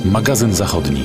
Magazyn Zachodni.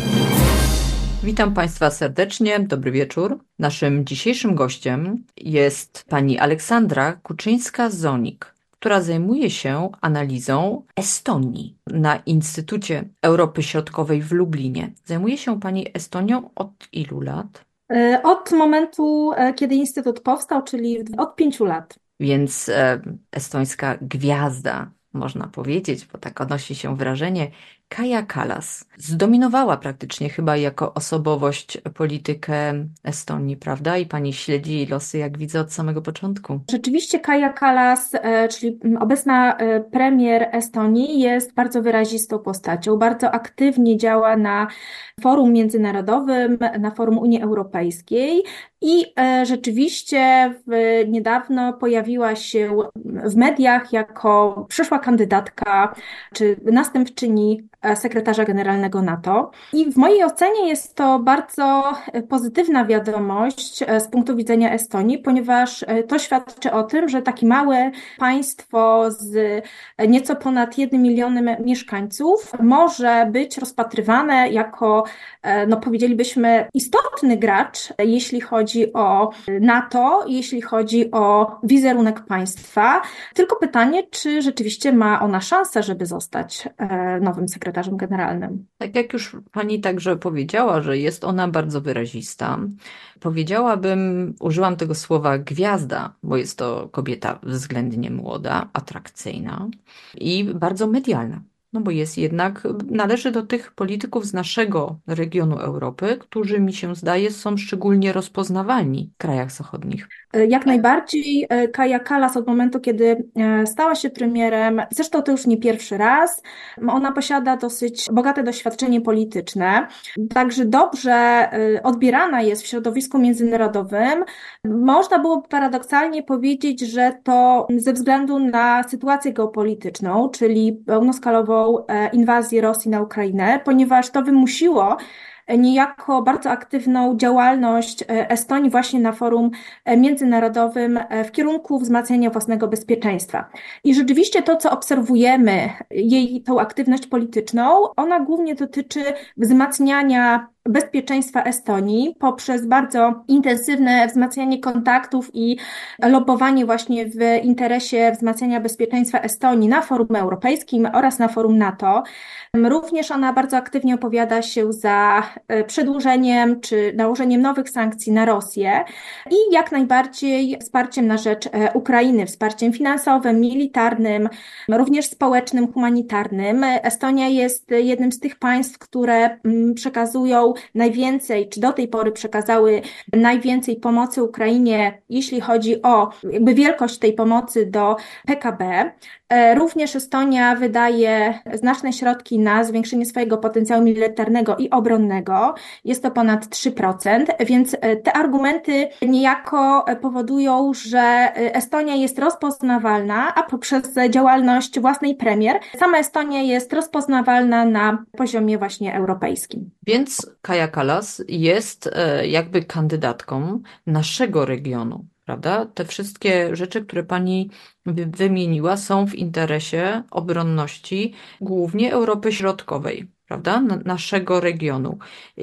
Witam Państwa serdecznie, dobry wieczór. Naszym dzisiejszym gościem jest pani Aleksandra Kuczyńska-Zonik, która zajmuje się analizą Estonii na Instytucie Europy Środkowej w Lublinie. Zajmuje się pani Estonią od ilu lat? Od momentu, kiedy Instytut powstał, czyli od 5 lat. Więc estońska gwiazda, można powiedzieć, bo tak odnosi się wrażenie, Kaja Kallas zdominowała praktycznie chyba jako osobowość politykę Estonii, prawda? I pani śledzi jej losy, jak widzę, od samego początku. Rzeczywiście Kaja Kallas, czyli obecna premier Estonii, jest bardzo wyrazistą postacią. Bardzo aktywnie działa na forum międzynarodowym, na forum Unii Europejskiej i rzeczywiście niedawno pojawiła się w mediach jako przyszła kandydatka czy następczyni sekretarza generalnego NATO. I w mojej ocenie jest to bardzo pozytywna wiadomość z punktu widzenia Estonii, ponieważ to świadczy o tym, że takie małe państwo z nieco ponad 1 milionem mieszkańców może być rozpatrywane jako, no powiedzielibyśmy, istotny gracz, jeśli chodzi o NATO, jeśli chodzi o wizerunek państwa. Tylko pytanie, czy rzeczywiście ma ona szansę, żeby zostać nowym sekretarzem generalnym. Tak jak już pani także powiedziała, że jest ona bardzo wyrazista, powiedziałabym, użyłam tego słowa gwiazda, bo jest to kobieta względnie młoda, atrakcyjna i bardzo medialna. No bo jest jednak, należy do tych polityków z naszego regionu Europy, którzy mi się zdaje są szczególnie rozpoznawalni w krajach zachodnich. Jak najbardziej Kaja Kallas od momentu, kiedy stała się premierem, zresztą to już nie pierwszy raz, ona posiada dosyć bogate doświadczenie polityczne, także dobrze odbierana jest w środowisku międzynarodowym. Można byłoby paradoksalnie powiedzieć, że to ze względu na sytuację geopolityczną, czyli pełnoskalową inwazję Rosji na Ukrainę, ponieważ to wymusiło niejako bardzo aktywną działalność Estonii właśnie na forum międzynarodowym w kierunku wzmacniania własnego bezpieczeństwa. I rzeczywiście to, co obserwujemy, jej tą aktywność polityczną, ona głównie dotyczy wzmacniania bezpieczeństwa Estonii poprzez bardzo intensywne wzmacnianie kontaktów i lobbowanie właśnie w interesie wzmacniania bezpieczeństwa Estonii na forum europejskim oraz na forum NATO. Również ona bardzo aktywnie opowiada się za przedłużeniem czy nałożeniem nowych sankcji na Rosję i jak najbardziej wsparciem na rzecz Ukrainy, wsparciem finansowym, militarnym, również społecznym, humanitarnym. Estonia jest jednym z tych państw, które przekazują najwięcej, czy do tej pory przekazały najwięcej pomocy Ukrainie, jeśli chodzi o jakby wielkość tej pomocy do PKB. Również Estonia wydaje znaczne środki na zwiększenie swojego potencjału militarnego i obronnego. Jest to ponad 3%, więc te argumenty niejako powodują, że Estonia jest rozpoznawalna, a poprzez działalność własnej premier sama Estonia jest rozpoznawalna na poziomie właśnie europejskim. Więc Kaja Kallas jest jakby kandydatką naszego regionu, prawda? Te wszystkie rzeczy, które pani wymieniła, są w interesie obronności głównie Europy Środkowej, prawda? Naszego regionu.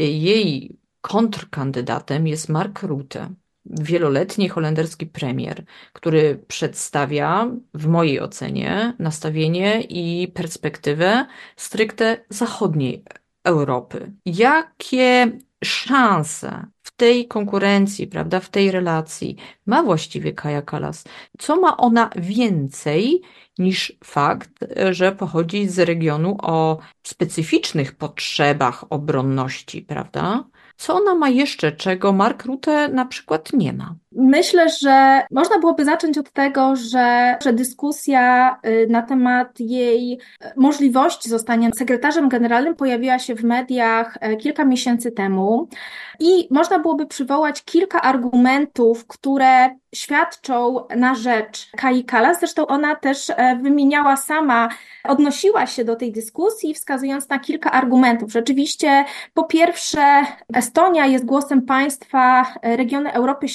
Jej kontrkandydatem jest Mark Rutte, wieloletni holenderski premier, który przedstawia, w mojej ocenie, nastawienie i perspektywę stricte zachodniej Europy. Jakie szanse w tej konkurencji, prawda, w tej relacji ma właściwie Kaja Kallas? Co ma ona więcej niż fakt, że pochodzi z regionu o specyficznych potrzebach obronności, prawda? Co ona ma jeszcze, czego Mark Rutte na przykład nie ma? Myślę, że można byłoby zacząć od tego, że dyskusja na temat jej możliwości zostania sekretarzem generalnym pojawiła się w mediach kilka miesięcy temu i można byłoby przywołać kilka argumentów, które świadczą na rzecz Kai Kallas. Zresztą ona też wymieniała sama, odnosiła się do tej dyskusji, wskazując na kilka argumentów. Rzeczywiście, po pierwsze, Estonia jest głosem państwa regionu Europy Środkowej,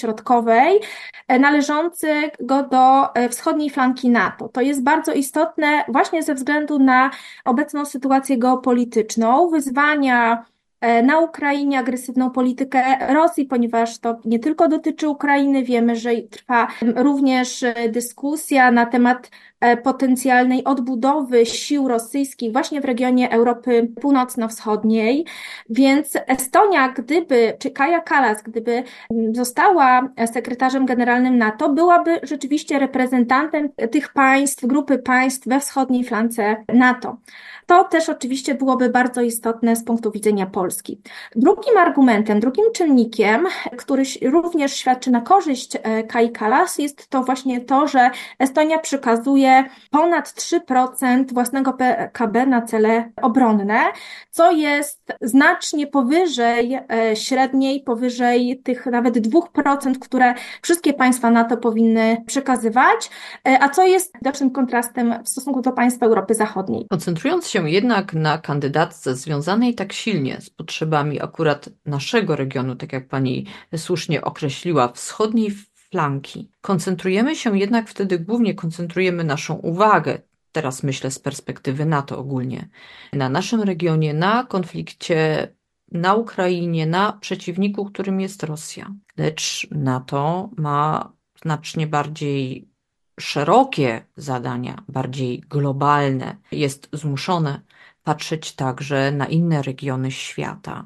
wojskowej należącego do wschodniej flanki NATO. To jest bardzo istotne właśnie ze względu na obecną sytuację geopolityczną, wyzwania na Ukrainie, agresywną politykę Rosji, ponieważ to nie tylko dotyczy Ukrainy, wiemy, że trwa również dyskusja na temat potencjalnej odbudowy sił rosyjskich właśnie w regionie Europy Północno-Wschodniej, więc Estonia, czy Kaja Kallas, gdyby została sekretarzem generalnym NATO, byłaby rzeczywiście reprezentantem tych państw, grupy państw we wschodniej flance NATO. To też oczywiście byłoby bardzo istotne z punktu widzenia Polski. Drugim argumentem, drugim czynnikiem, który również świadczy na korzyść Kai Kallas, jest to właśnie to, że Estonia przekazuje ponad 3% własnego PKB na cele obronne, co jest znacznie powyżej średniej, powyżej tych nawet 2%, które wszystkie państwa NATO powinny przekazywać, a co jest widocznym kontrastem w stosunku do państw Europy Zachodniej. Koncentrując się jednak na kandydatce związanej tak silnie z potrzebami akurat naszego regionu, tak jak pani słusznie określiła, wschodniej flanki, koncentrujemy naszą uwagę, teraz myślę z perspektywy NATO ogólnie, na naszym regionie, na konflikcie na Ukrainie, na przeciwniku, którym jest Rosja. Lecz NATO ma znacznie bardziej szerokie zadania, bardziej globalne, jest zmuszone patrzeć także na inne regiony świata.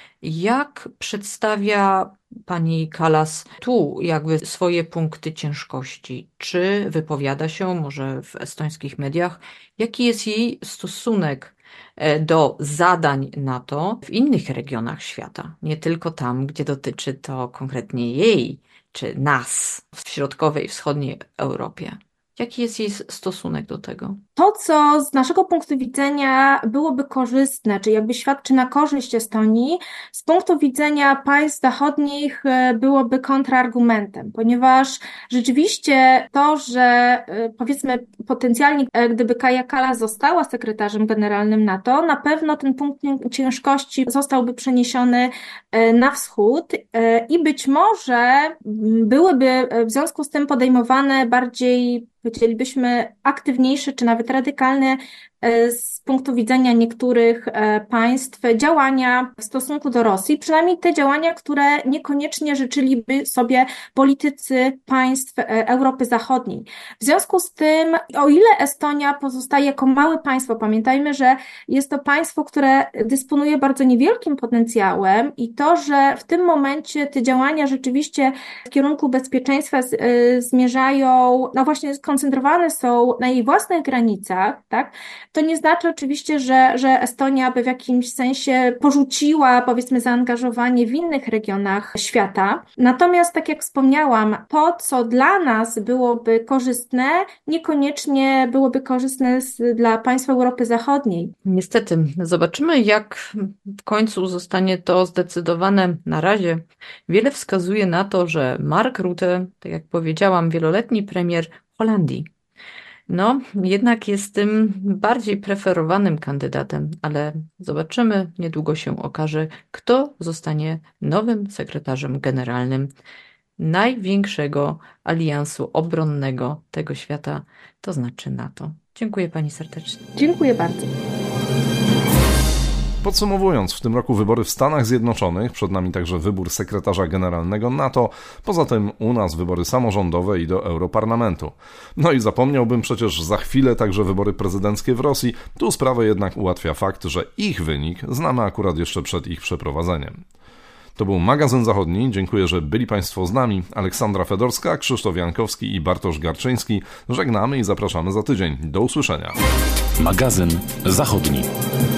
Jak przedstawia pani Kallas tu jakby swoje punkty ciężkości? Czy wypowiada się może w estońskich mediach? Jaki jest jej stosunek do zadań NATO w innych regionach świata? Nie tylko tam, gdzie dotyczy to konkretnie jej czy nas w środkowej i wschodniej Europie. Jaki jest jej stosunek do tego? To, co z naszego punktu widzenia byłoby korzystne, czy jakby świadczy na korzyść Estonii, z punktu widzenia państw zachodnich byłoby kontrargumentem, ponieważ rzeczywiście to, że powiedzmy potencjalnie, gdyby Kaja Kallas została sekretarzem generalnym NATO, na pewno ten punkt ciężkości zostałby przeniesiony na wschód i być może byłyby w związku z tym podejmowane bardziej, powiedzielibyśmy, aktywniejsze czy nawet radykalne z punktu widzenia niektórych państw działania w stosunku do Rosji, przynajmniej te działania, które niekoniecznie życzyliby sobie politycy państw Europy Zachodniej. W związku z tym, o ile Estonia pozostaje jako małe państwo, pamiętajmy, że jest to państwo, które dysponuje bardzo niewielkim potencjałem i to, że w tym momencie te działania rzeczywiście w kierunku bezpieczeństwa zmierzają, no właśnie skoncentrowane są na jej własnych granicach, tak? To nie znaczy oczywiście, że Estonia by w jakimś sensie porzuciła, powiedzmy, zaangażowanie w innych regionach świata. Natomiast, tak jak wspomniałam, to, co dla nas byłoby korzystne, niekoniecznie byłoby korzystne dla państw Europy Zachodniej. Niestety, zobaczymy, jak w końcu zostanie to zdecydowane. Na razie wiele wskazuje na to, że Mark Rutte, tak jak powiedziałam, wieloletni premier Holandii, jednak jest tym bardziej preferowanym kandydatem, ale zobaczymy, niedługo się okaże, kto zostanie nowym sekretarzem generalnym największego aliansu obronnego tego świata, to znaczy NATO. Dziękuję pani serdecznie. Dziękuję bardzo. Podsumowując, w tym roku wybory w Stanach Zjednoczonych, przed nami także wybór sekretarza generalnego NATO, poza tym u nas wybory samorządowe i do Europarlamentu. No i zapomniałbym przecież za chwilę także wybory prezydenckie w Rosji, tu sprawę jednak ułatwia fakt, że ich wynik znamy akurat jeszcze przed ich przeprowadzeniem. To był Magazyn Zachodni, dziękuję, że byli Państwo z nami. Aleksandra Fedorska, Krzysztof Jankowski i Bartosz Garczyński. Żegnamy i zapraszamy za tydzień. Do usłyszenia. Magazyn Zachodni.